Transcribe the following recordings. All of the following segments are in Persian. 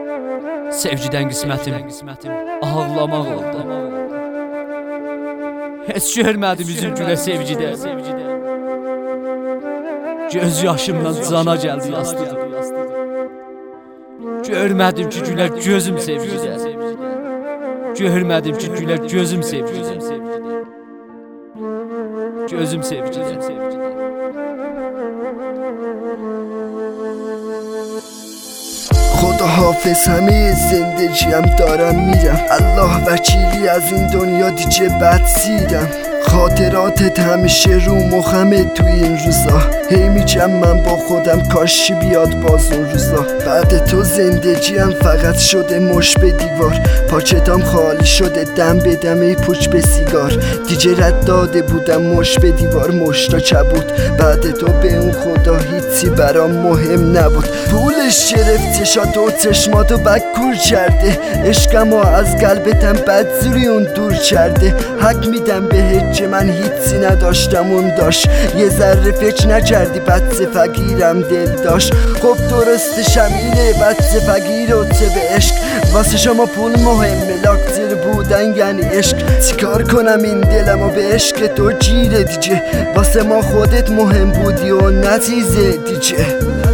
Sevgidən qismətim ağlamaq oldu. Heç görmədim üzün gülə sevgidə. Göz yaşımdan cana gəldi yastıdım. Görmədim ki gülər gözüm sevgidə. Görmədim ki gülər gözüm sevgidə. Gözüm sevgidə. خدا حافظ همه زندگیم دارم میرم الله وکیلی از این دنیا دیگه بد سیرم خاطراتت همیشه رو مخمه توی این روزا هی میگم من با خودم کاشی بیاد باز اون روزا بعد تو زندگیم فقط شده مش به دیوار پاکتام خالی شده دم به دمه پوچ به سیگار دیگه رد داده بودم مش به دیوار مشتا کبود بعد تو به اون خدا هیچی برام مهم نبود پولش گرفت چشات و چشماتو بکور کرده عشقمو از قلبتم بدزوری اون دور کرده حق میدم بهت که من هیچی نداشتم اون داشت یه ذره فکر نکردی بچه فقیرم دل داشت خب درستشم اینه بچه فقیر و چه به عشق واسه شما پول مهمه لاکتر بودن یعنی عشق چیکار کنم این دلم و به عشق تو گیره دیگه واسه ما خودت مهم بودی و نتیزه دیگه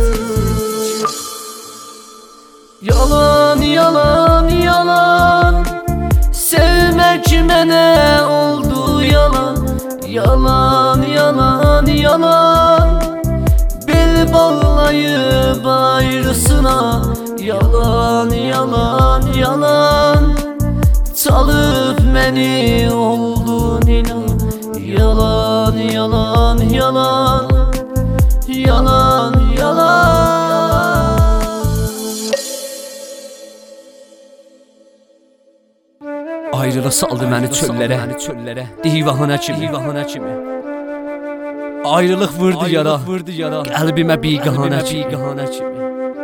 Yalan, yalan, yalan Sevmek mənə oldu yalan Yalan, yalan, yalan Bel bağlayıb ayrısına Yalan, yalan, yalan Çalıb məni oldun inan Yalan, yalan, yalan Yalan, yalan Ayrılıq saldı məni çöllərə Divana kimi Ayrılıq vurdu yara Qəlbimə biqahana kimi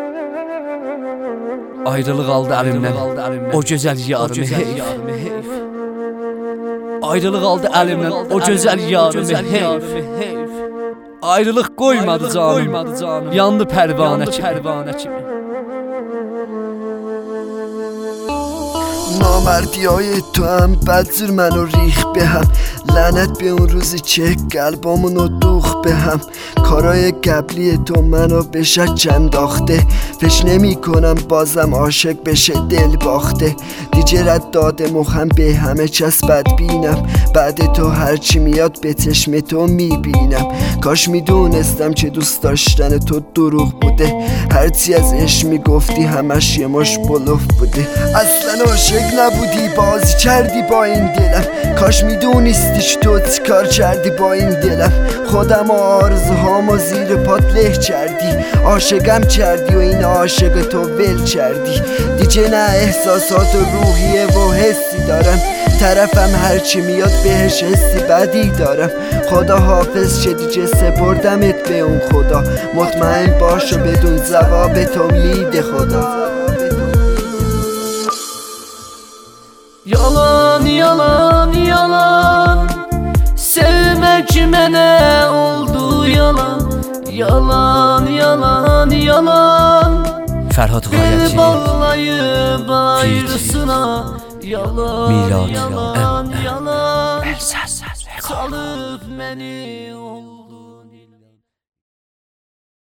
Ayrılıq aldı əlimdən O gözəl yarımı heyf Ayrılıq aldı əlimdən O gözəl yarımı heyf Ayrılıq qoymadı canım Yandı pərvanə kimi نامردی های تو هم بدزور منو ریخ به هم لعنت به اون روزی که قلبامونو دوخ به هم کارای قبلی تو منو به شک انداخته فکر نمی کنم بازم عاشق بشه دل باخته دیگه رد داده مخم به همه کس بد بینم بعد تو هرچی میاد به چشم تو میبینم کاش میدونستم که دوست داشتن تو دروغ بوده هرچی از عشق میگفتی همش یه مش بلوف بوده اصلا عاشق نبودی بازی کردی با این دلم کاش میدونستیش تو چیکار کردی با این دلم خودم و آرزوهامو زیر پات له کردی عاشقم کردی و این عاشق تو ول کردی دیگه نه احساسات و روحیه و حسی دارم طرفم هرچی میاد بهش حسی بدی دارم خدا حافظ که دیگه سپردمت به اون خدا مطمئن باش و بدون جواب تو میده خدا Yalan, yalan, yalan Sevmek mənə oldu yalan Yalan, yalan, yalan Fərhad Qayəti Bel bağlayıb ayrısına Yalan, yalan, yalan Çalıb məni oldu